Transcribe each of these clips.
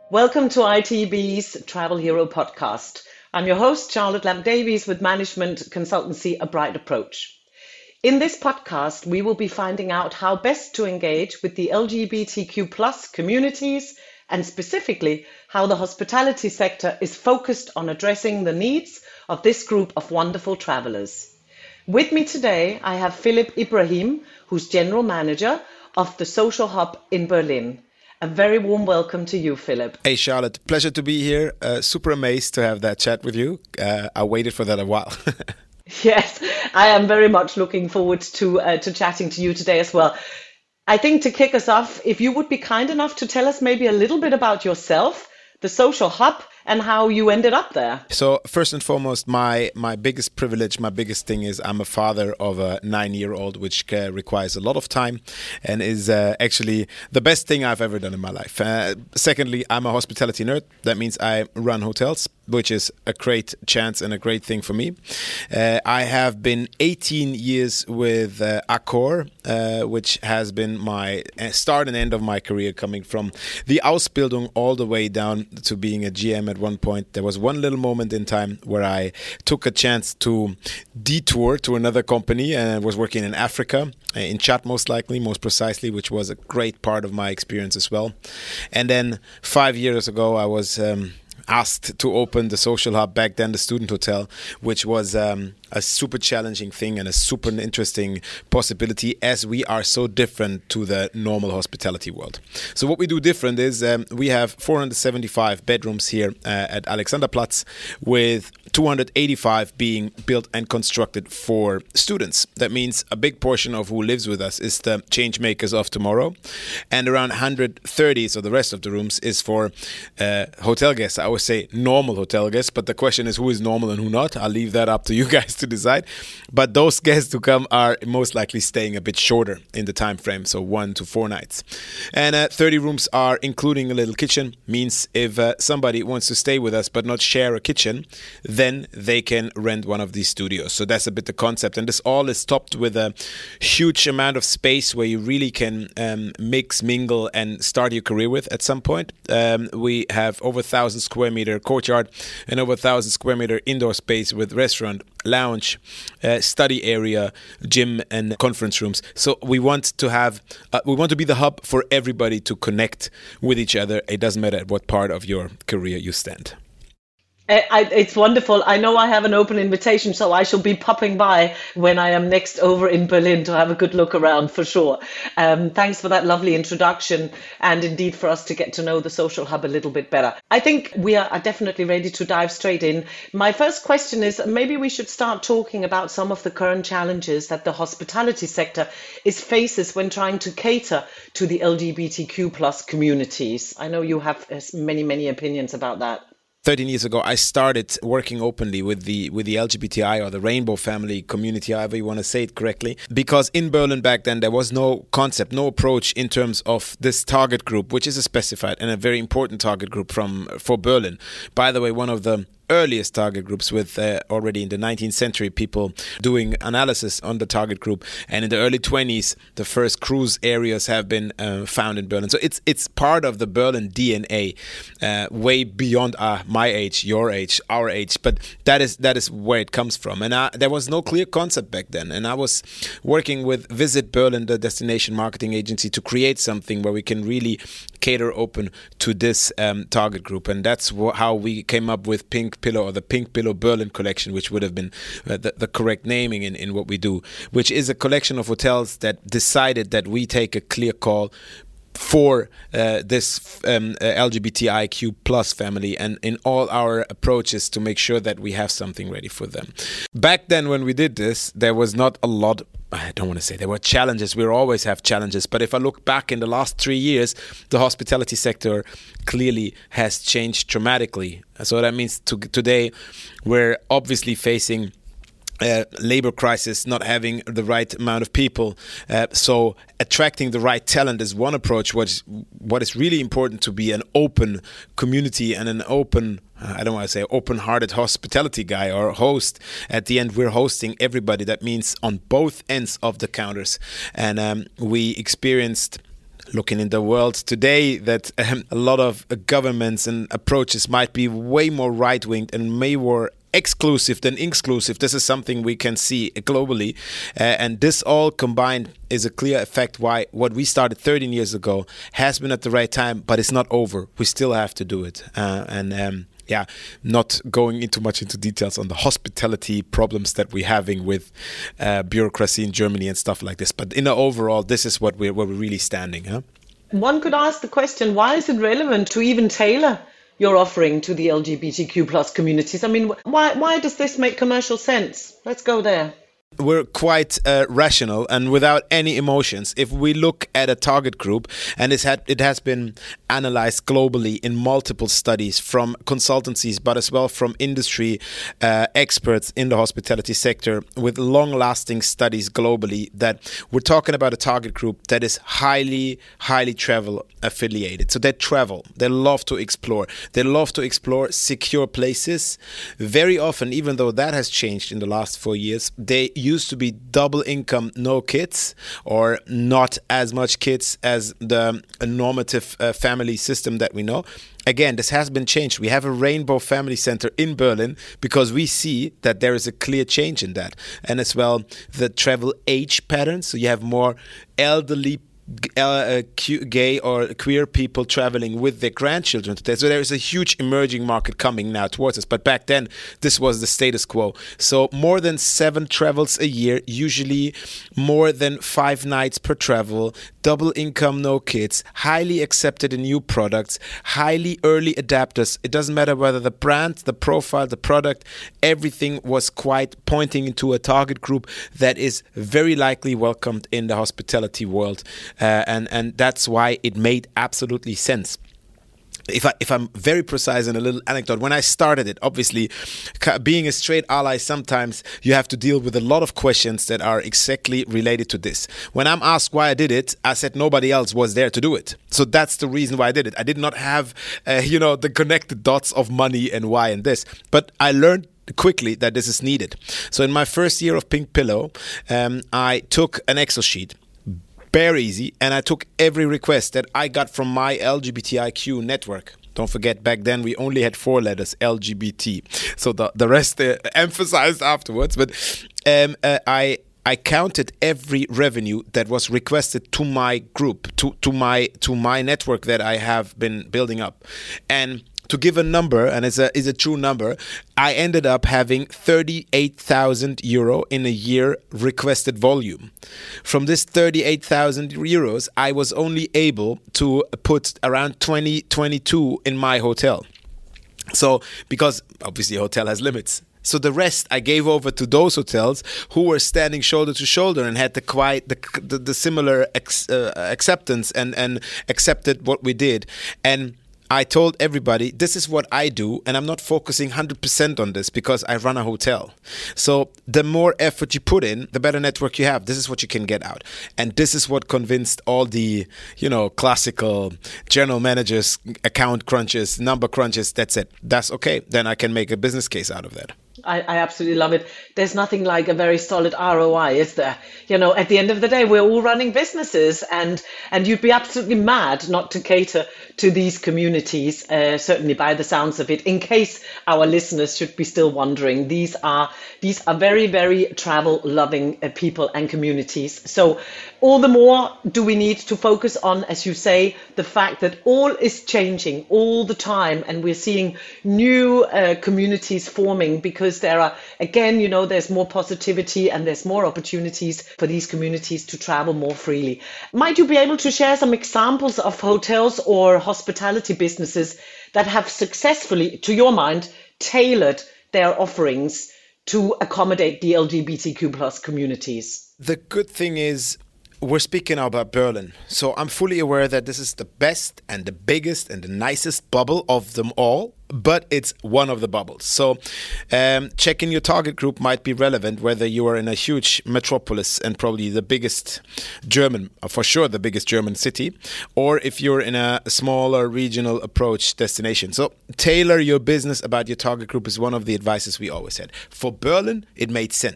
Welcome to ITB's Travel Hero podcast. I'm your host, Charlotte Lamp-Davies with management consultancy A Bright Approach. In this podcast, we will be finding out how best to engage with the LGBTQ plus communities and specifically how the hospitality sector is focused on addressing the needs of this group of wonderful travelers. With me today, I have Philip Ibrahim, who's General Manager of the Social Hub in Berlin. A very warm welcome to you, Philip. Hey, Charlotte. Pleasure to be here. Super amazed to have that chat with you. I waited for that a while. Yes, I am very much looking forward to chatting to you today as well. I think to kick us off, if you would be kind enough to tell us maybe a little bit about yourself, the Social Hub, and how you ended up there. So first and foremost, my biggest privilege, my biggest thing is I'm a father of a 9-year-old, which requires a lot of time and is actually the best thing I've ever done in my life. Secondly, I'm a hospitality nerd. That means I run hotels, which is a great chance and a great thing for me. I have been 18 years with Accor, which has been my start and end of my career, coming from the Ausbildung all the way down to being a GM at one point. There was one little moment in time where I took a chance to detour to another company and was working in Africa, in Chad most precisely, which was a great part of my experience as well. And then 5 years ago, I was asked to open the Social Hub, back then the Student Hotel, which was a super challenging thing and a super interesting possibility, as we are so different to the normal hospitality world. So what we do different is we have 475 bedrooms here at Alexanderplatz, with 285 being built and constructed for students. That means a big portion of who lives with us is the change makers of tomorrow, and around 130, so the rest of the rooms, is for hotel guests. I always say normal hotel guests, but the question is who is normal and who not. I'll leave that up to you guys to decide. But those guests who come are most likely staying a bit shorter in the time frame, so 1 to 4 nights. And 30 rooms are including a little kitchen. Means if somebody wants to stay with us but not share a kitchen, then they can rent one of these studios. So that's a bit the concept. And this all is topped with a huge amount of space where you really can mix, mingle, and start your career with at some point. We have over 1,000 square meter courtyard and over 1,000 square meter indoor space with restaurant, lounge, study area, gym, and conference rooms. So we want to be the hub for everybody to connect with each other. It doesn't matter at what part of your career you stand. It's wonderful. I know I have an open invitation, so I shall be popping by when I am next over in Berlin to have a good look around for sure. Thanks for that lovely introduction, and indeed for us to get to know the Social Hub a little bit better. I think we are definitely ready to dive straight in. My first question is, maybe we should start talking about some of the current challenges that the hospitality sector faces when trying to cater to the LGBTQ plus communities. I know you have many, many opinions about that. 13 years ago, I started working openly with the LGBTI or the rainbow family community, however you want to say it correctly, because in Berlin back then there was no concept, no approach in terms of this target group, which is a specified and a very important target group for Berlin. By the way, one of the earliest target groups, with already in the 19th century people doing analysis on the target group, and in the early 20s the first cruise areas have been found in Berlin. So it's part of the Berlin DNA, way beyond my age, your age, our age, but that is where it comes from. And there was no clear concept back then, and I was working with Visit Berlin, the destination marketing agency, to create something where we can really cater open to this target group. And that's how we came up with Pink Pillow, or the Pink Pillow Berlin collection, which would have been the correct naming in what we do, which is a collection of hotels that decided that we take a clear call for this LGBTIQ plus family, and in all our approaches to make sure that we have something ready for them. Back then when we did this, there was not a lot. I don't want to say there were challenges. We always have challenges. But if I look back in the last 3 years, the hospitality sector clearly has changed dramatically. So that means today we're obviously facing labor crisis, not having the right amount of people. So attracting the right talent is one approach. What is really important to be an open community and an open, I don't want to say open-hearted hospitality guy or host. At the end, we're hosting everybody. That means on both ends of the counters. And we experienced looking in the world today that a lot of governments and approaches might be way more right-winged and way more exclusive than inclusive. This is something we can see globally, and this all combined is a clear effect why what we started 13 years ago has been at the right time, but it's not over. We still have to do it, yeah, not going into much into details on the hospitality problems that we're having with bureaucracy in Germany and stuff like this. But in the overall, this is where we're really standing. Huh? One could ask the question, why is it relevant to even tailor your offering to the LGBTQ plus communities? I mean, why does this make commercial sense? Let's go there. We're quite rational and without any emotions. If we look at a target group, and it has been analyzed globally in multiple studies from consultancies, but as well from industry experts in the hospitality sector with long-lasting studies globally, that we're talking about a target group that is highly travel affiliated. So they travel, they love to explore, secure places. Very often, even though that has changed in the last 4 years, they used to be double income, no kids, or not as much kids as the normative family system that we know. Again, this has been changed. We have a Rainbow Family Center in Berlin because we see that there is a clear change in that. And as well, the travel age patterns. So you have more elderly gay or queer people traveling with their grandchildren today. So there is a huge emerging market coming now towards us. But back then, this was the status quo. So more than 7 travels a year, usually more than 5 nights per travel, double income, no kids, highly accepted in new products, highly early adapters. It doesn't matter whether the brand, the profile, the product, everything was quite pointing into a target group that is very likely welcomed in the hospitality world. And that's why it made absolutely sense. If I'm very precise in a little anecdote, when I started it, obviously, being a straight ally, sometimes you have to deal with a lot of questions that are exactly related to this. When I'm asked why I did it, I said nobody else was there to do it. So that's the reason why I did it. I did not have, the connected dots of money and why and this. But I learned quickly that this is needed. So in my first year of Pink Pillow, I took an Excel sheet, bare easy, and I took every request that I got from my LGBTIQ network. Don't forget, back then we only had 4 letters, LGBT. So the rest emphasized afterwards. But I counted every revenue that was requested to my group, to my network that I have been building up. And to give a number, and it's a true number, I ended up having 38,000 euro in a year requested volume. From this 38,000 euros, I was only able to put around 22 in my hotel. So, because obviously a hotel has limits. So the rest I gave over to those hotels who were standing shoulder to shoulder and had the similar acceptance and accepted what we did. And I told everybody, this is what I do, and I'm not focusing 100% on this because I run a hotel. So the more effort you put in, the better network you have. This is what you can get out. And this is what convinced all the, classical general managers, account crunches, number crunches. That's it. That's okay. Then I can make a business case out of that. I absolutely love it. There's nothing like a very solid ROI, is there? At the end of the day, we're all running businesses, and you'd be absolutely mad not to cater to these communities, certainly by the sounds of it. In case our listeners should be still wondering, these are very, very travel-loving people and communities. So all the more do we need to focus on, as you say, the fact that all is changing all the time, and we're seeing new communities forming because there are, again, there's more positivity and there's more opportunities for these communities to travel more freely. Might you be able to share some examples of hotels or hospitality businesses that have successfully, to your mind, tailored their offerings to accommodate the LGBTQ plus communities? The good thing is, we're speaking now about Berlin. So I'm fully aware that this is the best and the biggest and the nicest bubble of them all, but it's one of the bubbles. So checking your target group might be relevant whether you are in a huge metropolis and probably the biggest German, for sure the biggest German city, or if you're in a smaller regional approach destination. So tailor your business about your target group is one of the advices we always had. For Berlin, it made sense.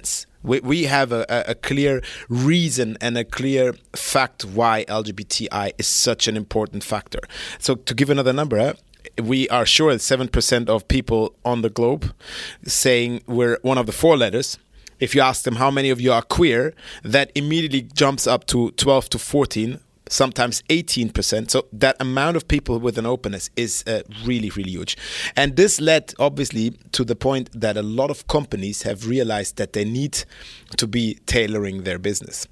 We have a clear reason and a clear fact why LGBTI is such an important factor. So to give another number, we are sure that 7% of people on the globe saying we're one of the four letters. If you ask them how many of you are queer, that immediately jumps up to 12 to 14, sometimes 18%. So that amount of people with an openness is really, really huge. And this led, obviously, to the point that a lot of companies have realized that they need to be tailoring their business.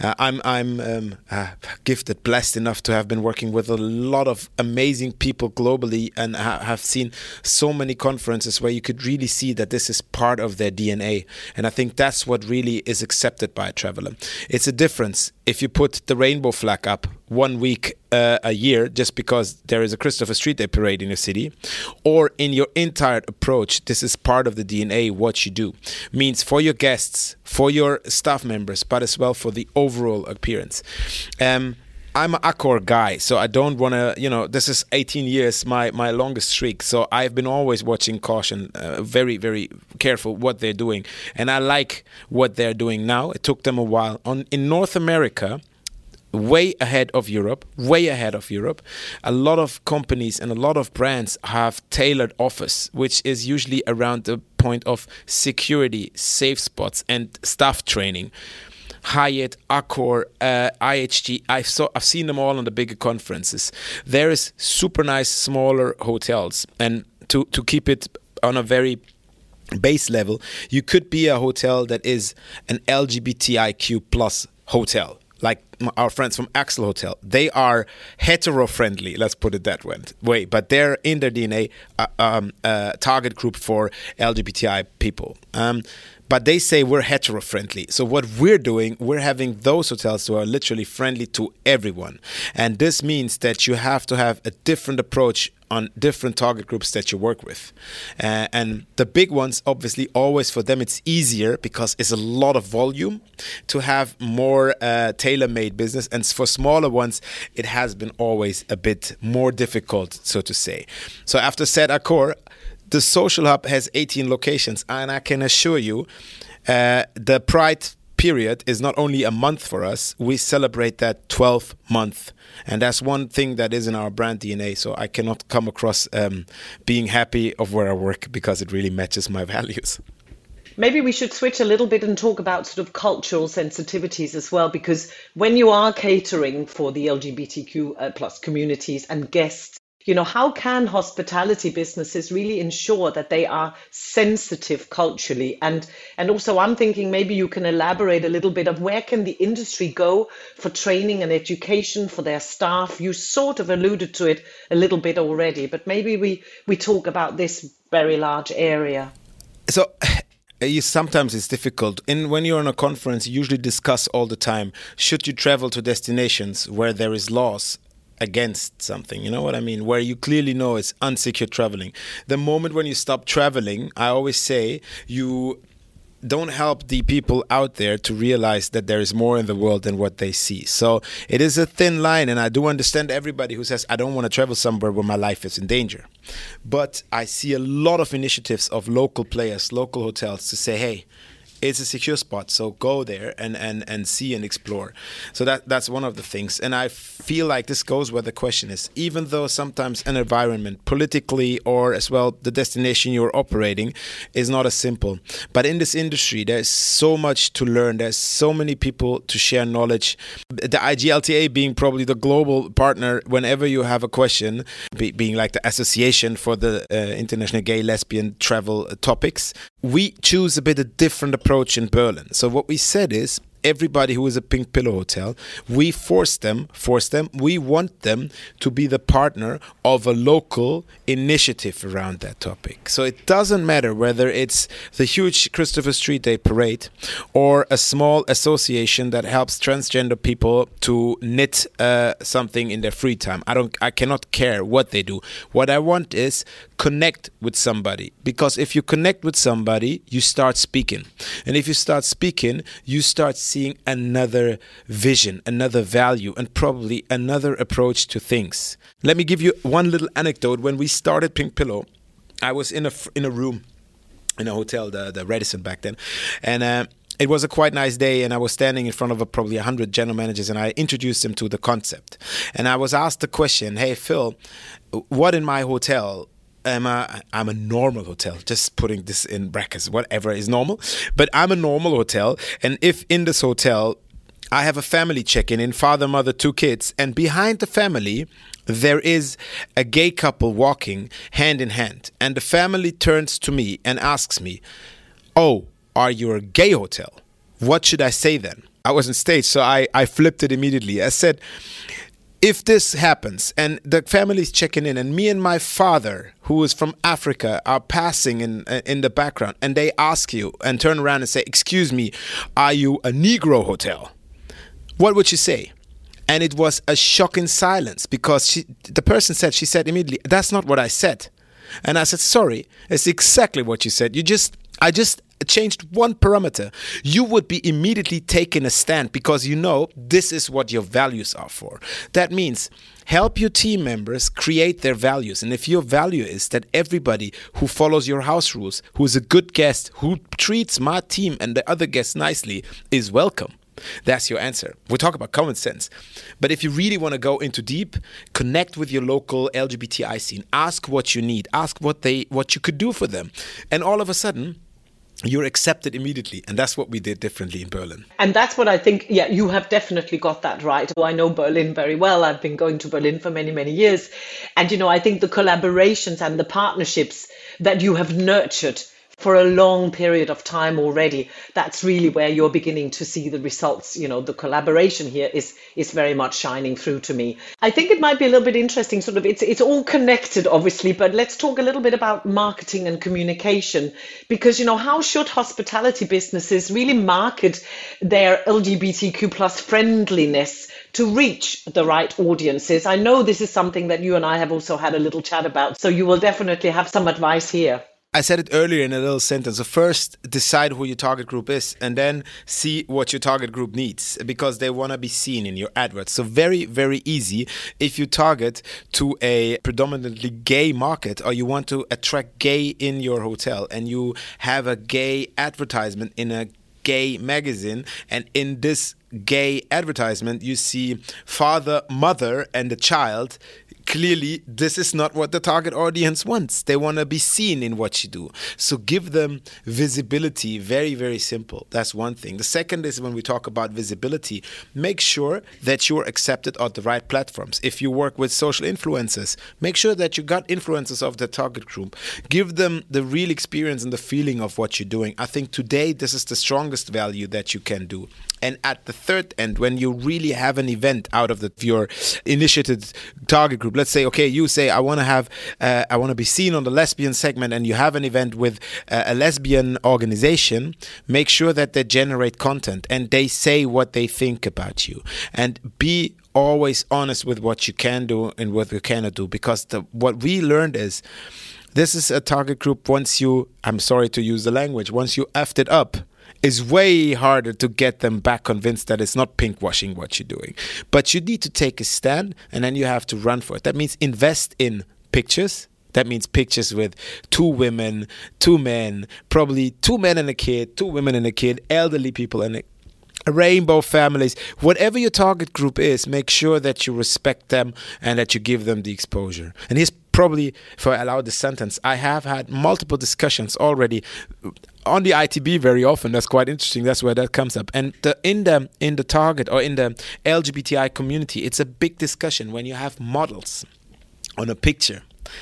I'm gifted, blessed enough to have been working with a lot of amazing people globally and have seen so many conferences where you could really see that this is part of their DNA. And I think that's what really is accepted by a traveler. It's a difference if you put the rainbow flag up 1 week a year just because there is a Christopher Street Day parade in your city, or in your entire approach, this is part of the DNA, what you do. Means for your guests, for your staff members, but as well for the overall appearance. I'm an Accor guy, so I don't want to, this is 18 years, my longest streak. So I've been always watching Caution, very, very careful what they're doing. And I like what they're doing now. It took them a while. In North America, way ahead of Europe. A lot of companies and a lot of brands have tailored offers, which is usually around the point of security, safe spots, and staff training. Hyatt, Accor, IHG, I've seen them all on the bigger conferences. There is super nice smaller hotels, and to keep it on a very base level, you could be a hotel that is an LGBTIQ plus hotel. Like our friends from Axel Hotel, they are hetero-friendly, let's put it that way, but they're in their DNA target group for LGBTI people. But they say we're hetero-friendly. So what we're doing, we're having those hotels who are literally friendly to everyone. And this means that you have to have a different approach on different target groups that you work with. And the big ones, obviously, always for them, it's easier because it's a lot of volume to have more tailor-made business. And for smaller ones, it has been always a bit more difficult, so to say. So after said Accor, the Social Hub has 18 locations, and I can assure you the Pride period is not only a month for us, we celebrate that 12th month. And that's one thing that is in our brand DNA. So I cannot come across being happy of where I work because it really matches my values. Maybe we should switch a little bit and talk about sort of cultural sensitivities as well, because when you are catering for the LGBTQ plus communities and guests, how can hospitality businesses really ensure that they are sensitive culturally? And also I'm thinking maybe you can elaborate a little bit of where can the industry go for training and education for their staff? You sort of alluded to it a little bit already, but maybe we talk about this very large area. So sometimes it's difficult. When you're on a conference, you usually discuss all the time, should you travel to destinations where there is laws against something, you know what I mean, where you clearly know it's unsecure traveling. The moment when you stop traveling, I always say you don't help the people out there to realize that there is more in the world than what they see. So it is a thin line, and I do understand everybody who says, I don't want to travel somewhere where my life is in danger. But I see a lot of initiatives of local players, local hotels to say, hey, it's a secure spot, so go there and see and explore. So that's one of the things. And I feel like this goes where the question is, even though sometimes an environment politically or as well the destination you're operating is not as simple. But in this industry, there's so much to learn. There's so many people to share knowledge. The IGLTA being probably the global partner whenever you have a question, being like the association for the international gay, lesbian travel topics. We choose a bit of different approach in Berlin. So what we said is, everybody who is a Pink Pillow hotel, we we want them to be the partner of a local initiative around that topic. So it doesn't matter whether it's the huge Christopher Street Day parade or a small association that helps transgender people to knit something in their free time. I cannot care what they do. What I want is connect with somebody, because if you connect with somebody, you start speaking. And if you start speaking, you start seeing another vision, another value, and probably another approach to things. Let me give you one little anecdote. When we started Pink Pillow, I was in a room in a hotel, the Radisson back then, and it was a quite nice day, and I was standing in front of probably 100 general managers, and I introduced them to the concept. And I was asked the question, hey, Phil, what in my hotel I'm a normal hotel, just putting this in brackets, whatever is normal. But I'm a normal hotel, and if in this hotel I have a family check-in, father, mother, 2 kids, and behind the family there is a gay couple walking hand in hand, and the family turns to me and asks me, oh, are you a gay hotel? What should I say then? I was on stage, so I flipped it immediately. I said, if this happens and the family's checking in and me and my father, who is from Africa, are passing in the background, and they ask you and turn around and say, excuse me, are you a Negro hotel? What would you say? And it was a shocking silence, because the person said, she said immediately, that's not what I said. And I said, sorry, it's exactly what you said. I just changed one parameter. You would be immediately taking a stand, because you know this is what your values are for. That means help your team members create their values. And if your value is that everybody who follows your house rules, who is a good guest, who treats my team and the other guests nicely, is welcome, that's your answer. We talk about common sense. But if you really want to go into deep, connect with your local LGBTI scene. Ask what you need. Ask what you could do for them. And all of a sudden, you're accepted immediately. And that's what we did differently in Berlin. And that's what I think, yeah, you have definitely got that right. I know Berlin very well. I've been going to Berlin for many, many years. And, I think the collaborations and the partnerships that you have nurtured for a long period of time already, that's really where you're beginning to see the results. The collaboration here is very much shining through to me. I think it might be a little bit interesting, it's all connected, obviously, but let's talk a little bit about marketing and communication, because, how should hospitality businesses really market their LGBTQ plus friendliness to reach the right audiences? I know this is something that you and I have also had a little chat about, so you will definitely have some advice here. I said it earlier in a little sentence. So first, decide who your target group is, and then see what your target group needs, because they want to be seen in your adverts. So very, very easy. If you target to a predominantly gay market, or you want to attract gay in your hotel, and you have a gay advertisement in a gay magazine, and in this gay advertisement you see father, mother, and a child, clearly this is not what the target audience wants. They want to be seen in what you do. So give them visibility. Very, very simple. That's one thing. The second is, when we talk about visibility, make sure that you're accepted on the right platforms. If you work with social influencers, make sure that you got influencers of the target group. Give them the real experience and the feeling of what you're doing. I think today this is the strongest value that you can do. And at the third end, when you really have an event out of your initiated target group, let's say, okay, you say, I want to be seen on the lesbian segment, and you have an event with a lesbian organization, make sure that they generate content and they say what they think about you. And be always honest with what you can do and what you cannot do, because what we learned is, this is a target group, once you, I'm sorry to use the language, once you effed it up, it's way harder to get them back convinced that it's not pinkwashing what you're doing. But you need to take a stand, and then you have to run for it. That means invest in pictures. That means pictures with 2 women, 2 men, probably 2 men and a kid, 2 women and a kid, elderly people and rainbow families. Whatever your target group is, make sure that you respect them and that you give them the exposure. And here's probably, if I allow this sentence, I have had multiple discussions already on the ITB very often. That's quite interesting. That's where that comes up. And in the target, or in the LGBTI community, it's a big discussion when you have models on a picture.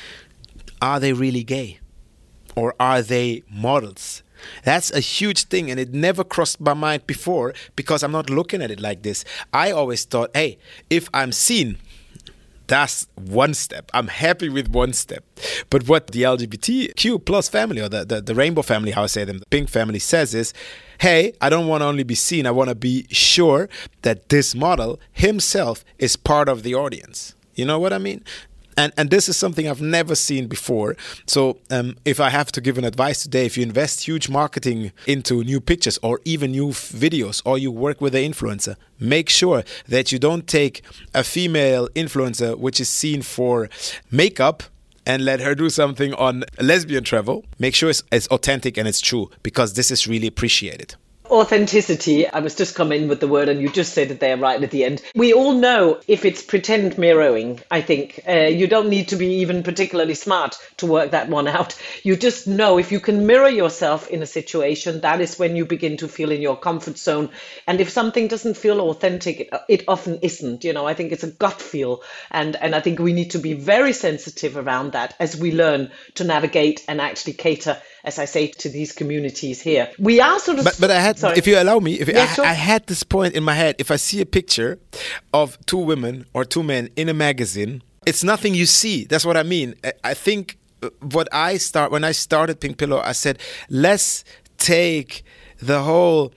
Are they really gay? Or are they models? That's a huge thing, and it never crossed my mind before, because I'm not looking at it like this. I always thought, hey, if I'm seen, that's one step. I'm happy with one step. But what the LGBTQ plus family, or the rainbow family, how I say them, the pink family, says is, hey, I don't want to only be seen. I want to be sure that this model himself is part of the audience. You know what I mean? And this is something I've never seen before. So if I have to give an advice today, if you invest huge marketing into new pictures or even new videos, or you work with an influencer, make sure that you don't take a female influencer which is seen for makeup and let her do something on lesbian travel. Make sure it's authentic and it's true, because this is really appreciated. Authenticity. I was just coming with the word, and you just said it there right at the end. We all know if it's pretend mirroring, I think. You don't need to be even particularly smart to work that one out. You just know if you can mirror yourself in a situation, that is when you begin to feel in your comfort zone. And if something doesn't feel authentic, it often isn't. I think it's a gut feel. And I think we need to be very sensitive around that as we learn to navigate and actually cater, as I say, to these communities here. We are sort of... But I had, sorry. If you allow me, Sure. I had this point in my head. If I see a picture of two women or two men in a magazine, it's nothing you see. That's what I mean. I think when I started Pink Pillow, I said, let's take the whole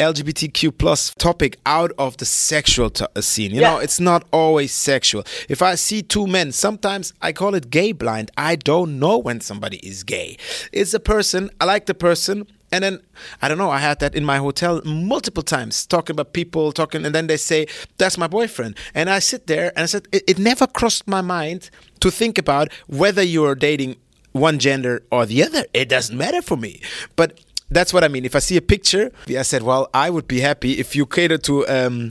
LGBTQ plus topic out of the sexual scene. You know, it's not always sexual. If I see two men, sometimes I call it gay blind. I don't know when somebody is gay. It's a person, I like the person. And then, I don't know, I had that in my hotel multiple times, talking about people, and then they say, that's my boyfriend. And I sit there and I said, it never crossed my mind to think about whether you're dating one gender or the other. It doesn't matter for me. But that's what I mean. If I see a picture, I said, well, I would be happy if you cater to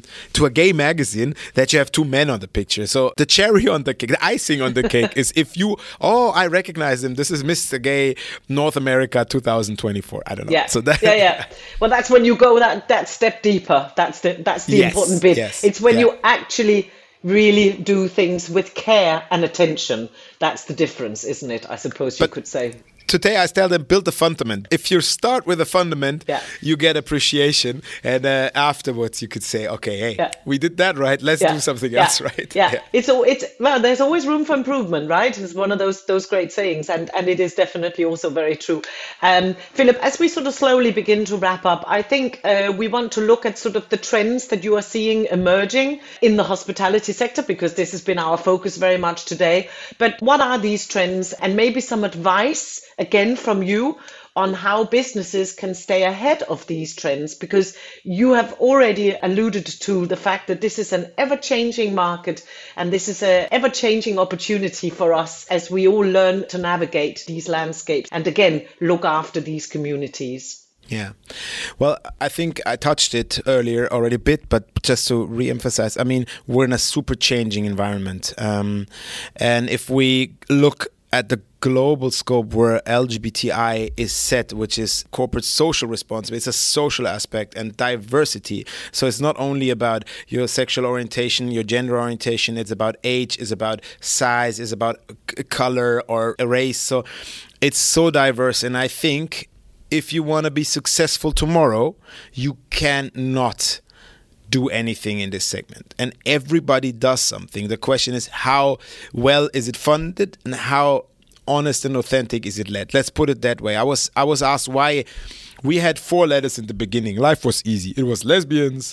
a gay magazine that you have two men on the picture. So the cherry on the cake, the icing on the cake is if you, I recognize him. This is Mr. Gay North America 2024. I don't know. Yeah. So that, Well, that's when you go that step deeper. That's the important bit. Yes, it's when you actually really do things with care and attention. That's the difference, isn't it? I suppose you could say. Today I tell them, build the fundament. If you start with a fundament, you get appreciation. And afterwards you could say, okay, hey, we did that right. Let's do something else right. Well, there's always room for improvement, right? It's one of those great sayings. And it is definitely also very true. Philip, as we sort of slowly begin to wrap up, I think we want to look at sort of the trends that you are seeing emerging in the hospitality sector, because this has been our focus very much today. But what are these trends, and maybe some advice again from you on how businesses can stay ahead of these trends, because you have already alluded to the fact that this is an ever-changing market and this is an ever-changing opportunity for us as we all learn to navigate these landscapes and again look after these communities. Yeah. Well, I think I touched it earlier already a bit, but just to re-emphasize, I mean, we're in a super changing environment. And if we look at the global scope where LGBTI is set, which is corporate social responsibility, it's a social aspect and diversity. So it's not only about your sexual orientation, your gender orientation, it's about age, it's about size, it's about color or race. So it's so diverse. And I think if you want to be successful tomorrow, you cannot do anything in this segment. And everybody does something. The question is, how well is it funded and how honest and authentic is it led? Let's put it that way. I was asked why we had 4 letters in the beginning. Life was easy. It was lesbians,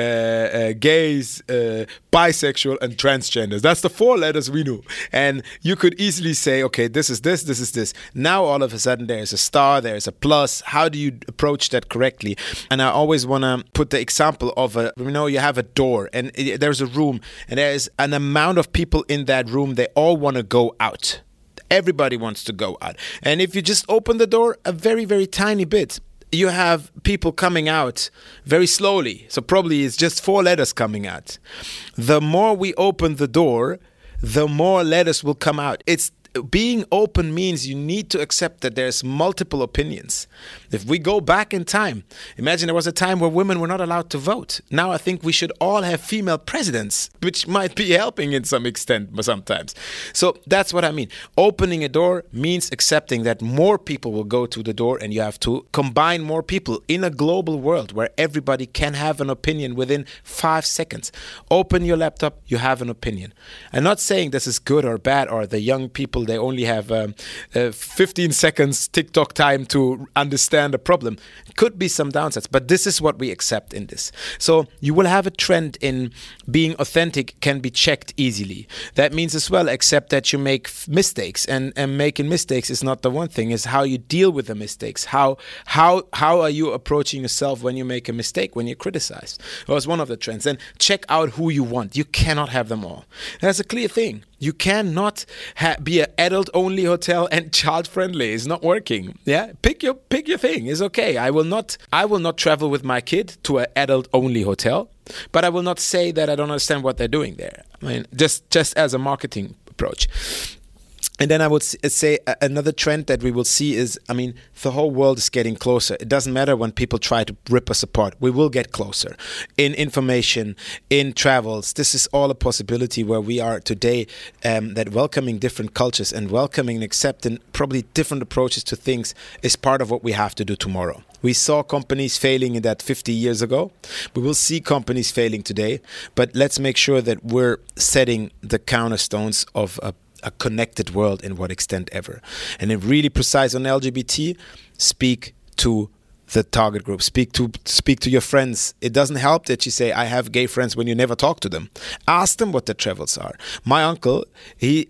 gays, bisexual, and transgenders. That's the 4 letters we knew. And you could easily say, okay, this is this, this is this. Now all of a sudden there's a star, there's a plus. How do you approach that correctly? And I always want to put the example of you have a door and there's a room and there's an amount of people in that room. They all want to go out. Everybody wants to go out. And if you just open the door a very, very tiny bit, you have people coming out very slowly. So probably it's just 4 letters coming out. The more we open the door, the more letters will come out. Being open means you need to accept that there's multiple opinions. If we go back in time, imagine there was a time where women were not allowed to vote. Now I think we should all have female presidents, which might be helping in some extent sometimes. So that's what I mean. Opening a door means accepting that more people will go to the door and you have to combine more people in a global world where everybody can have an opinion within 5 seconds. Open your laptop, you have an opinion. I'm not saying this is good or bad or the young people, they only have 15 seconds TikTok time to understand a problem. Could be some downsides, but this is what we accept in this. So you will have a trend in being authentic can be checked easily. That means as well accept that you make mistakes, and making mistakes is not the one thing, is how you deal with the mistakes. How are you approaching yourself when you make a mistake, when you're criticized? That was one of the trends. And check out who you want. You cannot have them all. That's a clear thing. You cannot be an adult-only hotel and child-friendly. It's not working. Yeah, pick your thing. It's okay. I will not travel with my kid to an adult-only hotel, but I will not say that I don't understand what they're doing there. I mean, just as a marketing approach. And then I would say another trend that we will see is, I mean, the whole world is getting closer. It doesn't matter when people try to rip us apart. We will get closer in information, in travels. This is all a possibility where we are today, that welcoming different cultures and welcoming and accepting probably different approaches to things is part of what we have to do tomorrow. We saw companies failing in that 50 years ago. We will see companies failing today. But let's make sure that we're setting the cornerstones of a connected world in what extent ever. And if really precise on LGBT, speak to the target group. Speak to your friends. It doesn't help that you say, I have gay friends, when you never talk to them. Ask them what their travels are. My uncle, he's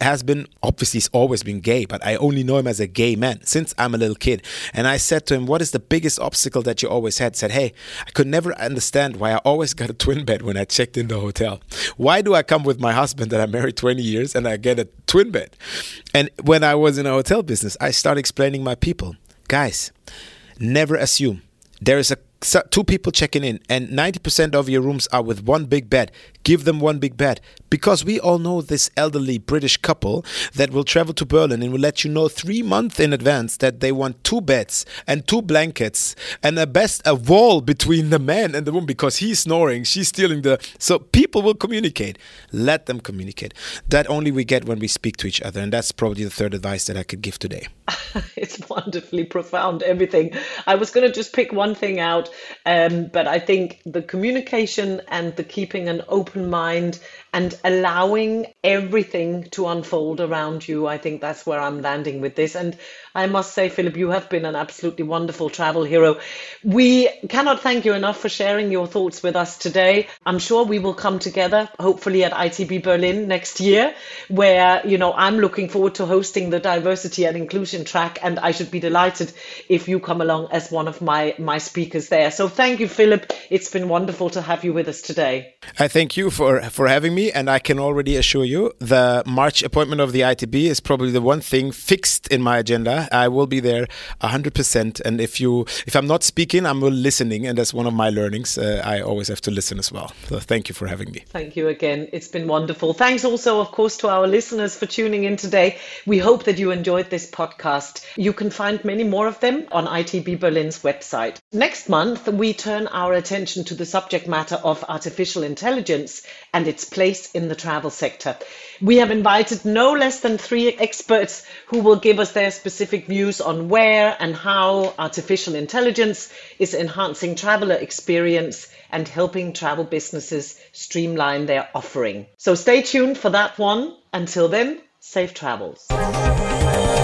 always been gay, but I only know him as a gay man since I'm a little kid. And I said to him, what is the biggest obstacle that you always had? He said, hey, I could never understand why I always got a twin bed when I checked in the hotel. Why do I come with my husband that I married 20 years and I get a twin bed? And when I was in a hotel business, I started explaining my people, guys, never assume. There is two people checking in and 90% of your rooms are with one big bed. Give them one big bed, because we all know this elderly British couple that will travel to Berlin and will let you know 3 months in advance that they want 2 beds and 2 blankets and a wall between the man and the woman, because he's snoring, she's stealing so people will communicate. Let them communicate. That only we get when we speak to each other, and that's probably the third advice that I could give today. It's wonderfully profound, everything. I was going to just pick one thing out, but I think the communication and the keeping an open mind and allowing everything to unfold around you, I think that's where I'm landing with this. And I must say, Philip, you have been an absolutely wonderful travel hero. We cannot thank you enough for sharing your thoughts with us today. I'm sure we will come together, hopefully at ITB Berlin next year, where, I'm looking forward to hosting the diversity and inclusion track, and I should be delighted if you come along as one of my speakers there. So thank you, Philip. It's been wonderful to have you with us today. I thank you for having me, and I can already assure you the March appointment of the ITB is probably the one thing fixed in my agenda. I will be there 100%, and if I'm not speaking, I'm listening, and that's one of my learnings. I always have to listen as well. So thank you for having me. Thank you again. It's been wonderful. Thanks also, of course, to our listeners for tuning in today. We hope that you enjoyed this podcast. You can find many more of them on ITB Berlin's website. Next month, we turn our attention to the subject matter of artificial intelligence and its place in the travel sector. We have invited no less than 3 experts who will give us their specific views on where and how artificial intelligence is enhancing traveler experience and helping travel businesses streamline their offering. So stay tuned for that one. Until then, safe travels.